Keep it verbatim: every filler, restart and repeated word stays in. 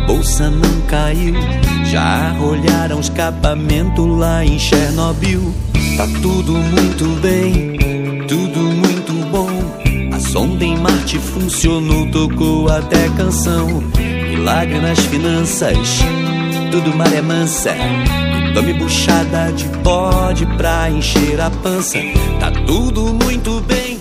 bolsa não caiu. Já olharam escapamento lá em Chernobyl. Tá tudo muito bem, tudo muito bom. A sonda em Marte funcionou, tocou até canção. Milagre nas finanças, tudo maré mansa. E tome buchada de bode pra encher a pança. Tá tudo muito bem.